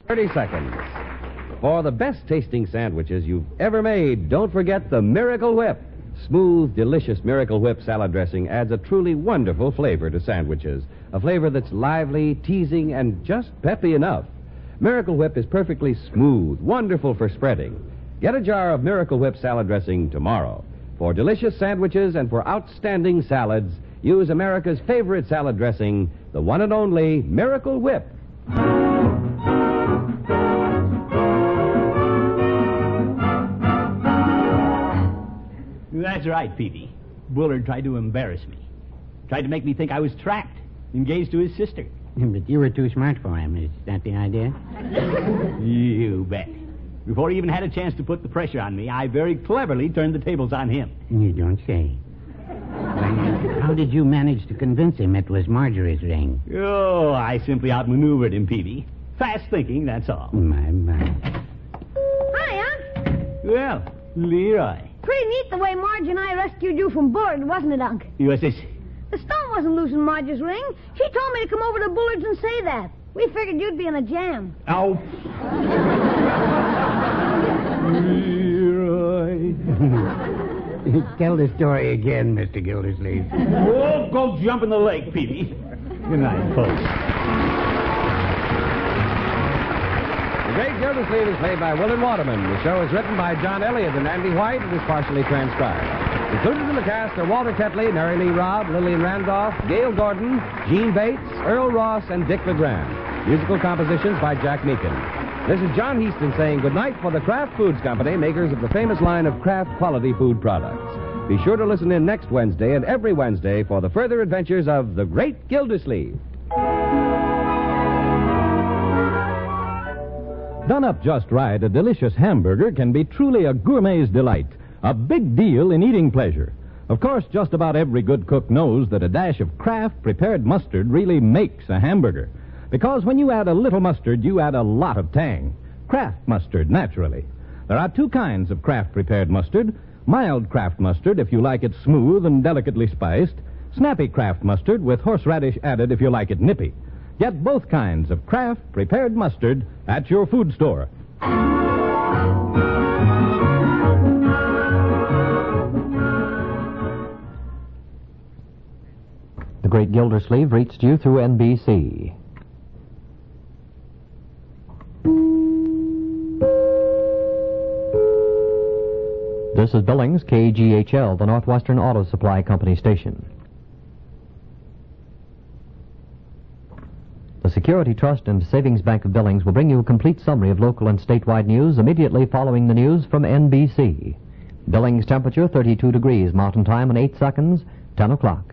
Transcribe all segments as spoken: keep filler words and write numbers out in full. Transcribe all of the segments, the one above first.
thirty seconds. For the best tasting sandwiches you've ever made, don't forget the Miracle Whip. Smooth, delicious Miracle Whip salad dressing adds a truly wonderful flavor to sandwiches. A flavor that's lively, teasing, and just peppy enough. Miracle Whip is perfectly smooth, wonderful for spreading. Get a jar of Miracle Whip salad dressing tomorrow. For delicious sandwiches and for outstanding salads, use America's favorite salad dressing, the one and only Miracle Whip. That's right, Peavy. Bullard tried to embarrass me. Tried to make me think I was trapped, engaged to his sister. But you were too smart for him. Is that the idea? You bet. Before he even had a chance to put the pressure on me, I very cleverly turned the tables on him. You don't say. Well, how did you manage to convince him it was Marjorie's ring? Oh, I simply outmaneuvered him, Peavy. Fast thinking, that's all. My, my. Hi, Unc. Well, Leroy. Pretty neat the way Marge and I rescued you from Bullard, wasn't it, Unc? What's this? The stone wasn't loose in Marge's ring. She told me to come over to Bullard's and say that. We figured you'd be in a jam. Ow. Leroy. Tell the story again, Mister Gildersleeve. Oh, go jump in the lake, Peavy. Good night, folks. The Great Gildersleeve is played by Willard Waterman. The show is written by John Elliott and Andy White and is partially transcribed. Included in the cast are Walter Tetley, Mary Lee Robb, Lillian Randolph, Gail Gordon, Gene Bates, Earl Ross, and Dick LeGrand. Musical compositions by Jack Meakin. This is John Heaston saying goodnight for the Kraft Foods Company, makers of the famous line of Kraft quality food products. Be sure to listen in next Wednesday and every Wednesday for the further adventures of the Great Gildersleeve. Done up just right, a delicious hamburger can be truly a gourmet's delight. A big deal in eating pleasure. Of course, just about every good cook knows that a dash of Kraft prepared mustard really makes a hamburger. Because when you add a little mustard, you add a lot of tang. Kraft mustard, naturally. There are two kinds of Kraft prepared mustard. Mild Kraft mustard, if you like it smooth and delicately spiced. Snappy Kraft mustard with horseradish added if you like it nippy. Get both kinds of Kraft prepared mustard at your food store. The Great Gildersleeve reached you through N B C. This is Billings, K G H L, the Northwestern Auto Supply Company station. The Security Trust and Savings Bank of Billings will bring you a complete summary of local and statewide news immediately following the news from N B C. Billings temperature thirty-two degrees, Mountain Time in eight seconds, ten o'clock.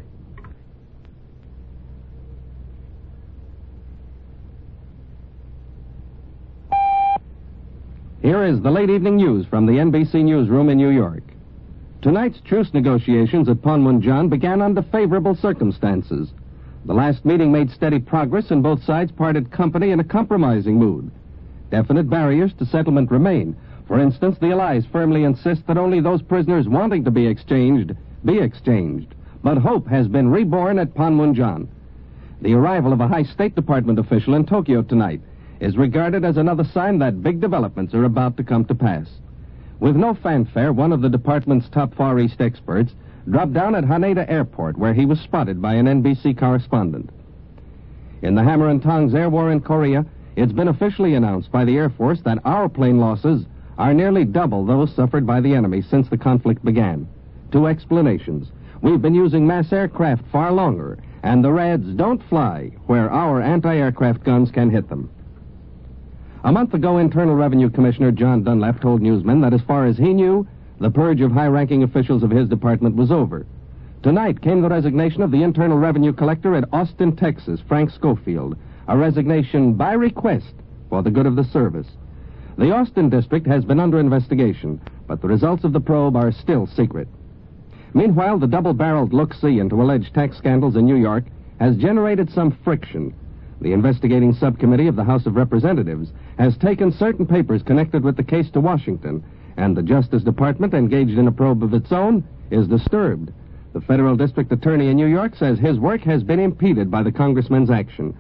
Here is the late evening news from the N B C newsroom in New York. Tonight's truce negotiations at Panmunjom began under favorable circumstances. The last meeting made steady progress and both sides parted company in a compromising mood. Definite barriers to settlement remain. For instance, the Allies firmly insist that only those prisoners wanting to be exchanged be exchanged. But hope has been reborn at Panmunjom. The arrival of a high State Department official in Tokyo tonight is regarded as another sign that big developments are about to come to pass. With no fanfare, one of the department's top Far East experts dropped down at Haneda Airport, where he was spotted by an N B C correspondent. In the hammer and tongs air war in Korea, it's been officially announced by the Air Force that our plane losses are nearly double those suffered by the enemy since the conflict began. Two explanations. We've been using mass aircraft far longer, and the Reds don't fly where our anti-aircraft guns can hit them. A month ago, Internal Revenue Commissioner John Dunlap told newsmen that as far as he knew, the purge of high-ranking officials of his department was over. Tonight came the resignation of the Internal Revenue Collector at Austin, Texas, Frank Schofield, a resignation by request for the good of the service. The Austin district has been under investigation, but the results of the probe are still secret. Meanwhile, the double-barreled look-see into alleged tax scandals in New York has generated some friction. The investigating subcommittee of the House of Representatives has taken certain papers connected with the case to Washington, and the Justice Department, engaged in a probe of its own, is disturbed. The federal district attorney in New York says his work has been impeded by the congressman's action.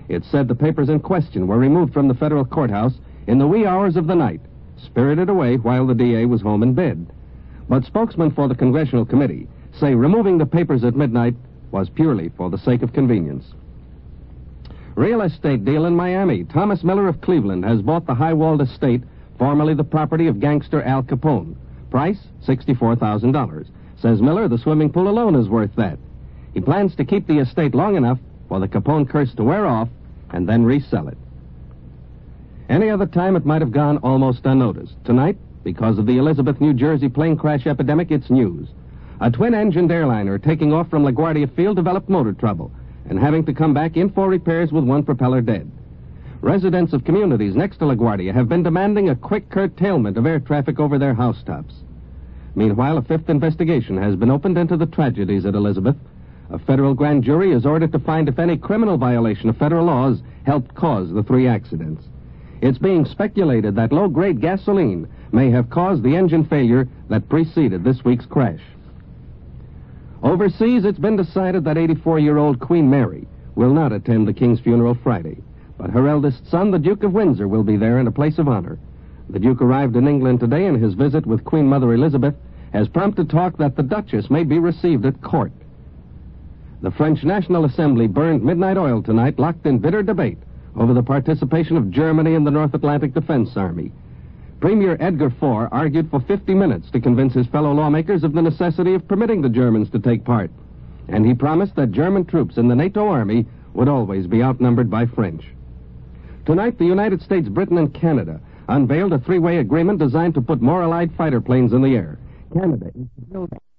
It said the papers in question were removed from the federal courthouse in the wee hours of the night, spirited away while the D A was home in bed. But spokesmen for the Congressional Committee say removing the papers at midnight was purely for the sake of convenience. Real estate deal in Miami. Thomas Miller of Cleveland has bought the High-Walled estate, formerly the property of gangster Al Capone. Price, sixty-four thousand dollars. Says Miller, the swimming pool alone is worth that. He plans to keep the estate long enough for the Capone curse to wear off and then resell it. Any other time it might have gone almost unnoticed. Tonight, because of the Elizabeth, New Jersey plane crash epidemic, it's news. A twin-engined airliner taking off from LaGuardia Field developed motor trouble and having to come back in for repairs with one propeller dead. Residents of communities next to LaGuardia have been demanding a quick curtailment of air traffic over their housetops. Meanwhile, a fifth investigation has been opened into the tragedies at Elizabeth. A federal grand jury is ordered to find if any criminal violation of federal laws helped cause the three accidents. It's being speculated that low-grade gasoline may have caused the engine failure that preceded this week's crash. Overseas, it's been decided that eighty-four-year-old Queen Mary will not attend the King's funeral Friday, but her eldest son, the Duke of Windsor, will be there in a place of honor. The Duke arrived in England today, and his visit with Queen Mother Elizabeth has prompted talk that the Duchess may be received at court. The French National Assembly burned midnight oil tonight, locked in bitter debate over the participation of Germany in the North Atlantic Defense Army. Premier Edgar Faure argued for fifty minutes to convince his fellow lawmakers of the necessity of permitting the Germans to take part, and he promised that German troops in the NATO Army would always be outnumbered by French. Tonight, the United States, Britain, and Canada unveiled a three-way agreement designed to put more Allied fighter planes in the air. Canada is to build